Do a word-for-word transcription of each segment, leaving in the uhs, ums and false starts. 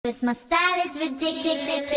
Cause my style is ridiculous,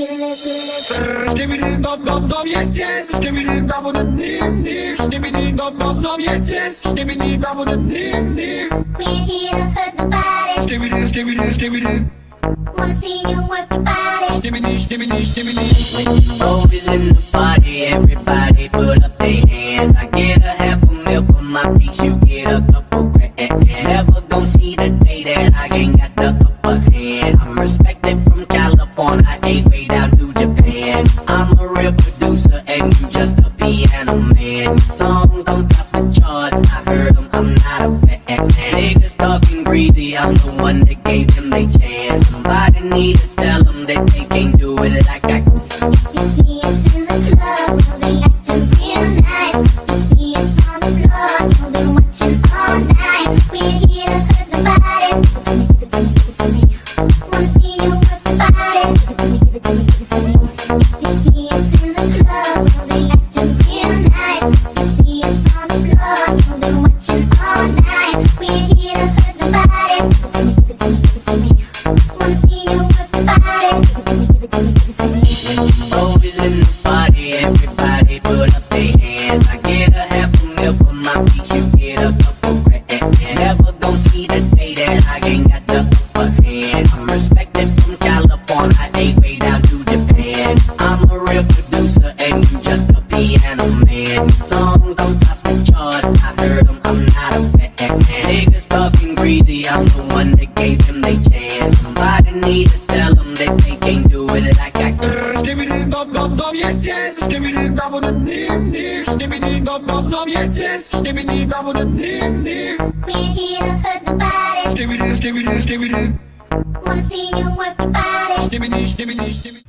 ridiculous. Give me the dum dum dum, yes yes. Give me the dum dum dim dim. Give me the dum dum dum, yes yes. Give me the dum dum dim dim. We ain't here to hurt nobody. Give me this, give me this, give me this. Wanna see you work your body. Give me this, give me this, give me this. When you roll is in the party, everybody put up their hands. I get a half a mil for my beats, you get a couple grand. Never gon' see the day that I ain't got the upper hand. I'm respected from California, eight way down to Japan. I'm a real producer and you just a piano man. Songs on top the charts, I heard them, I'm not a fan. Niggas talking greasy, I'm the one that gave them they chance. Somebody need to tell them that they can't do it like I can. You see us in the club, you'll be acting real nice. You see us on the floor, you'll be watching all night. We ain't here to hurt nobody. Give it to me, give it to me, give it to me. Wanna see you work your body. Give it to me, give it to me, give it to me. You see us in the club, you'll be acting real nice. You see us on the floor, you'll be watching all night. We ain't here to hurt nobody. Give it to me, give it to me, give it to me. Wanna see you work your body. Give it to me, give it to me, give it to me. Roll is in the party, everybody put up their hands. I get a half a mil for my beats, you get a couple grand. Never gon' see the day that I ain't got the upper hand. I'm respected from California, eight way down to Japan. I'm a real producer and you just a piano man. Songs on top the charts, I heard them, I'm not a fan. Niggas talking greasy, I'm the one that gave them they chance. Somebody need to tell them that they can't do it like I can. Give me the dum dum dum, yes yes. Give me the dum dum dim dim. Give me the dum dum dum, yes yes. Give me the dum dum dim dim. We ain't here to hurt nobody. Give me this, give me this, give me this. Wanna see you work your body. Give me this, give me this, give me.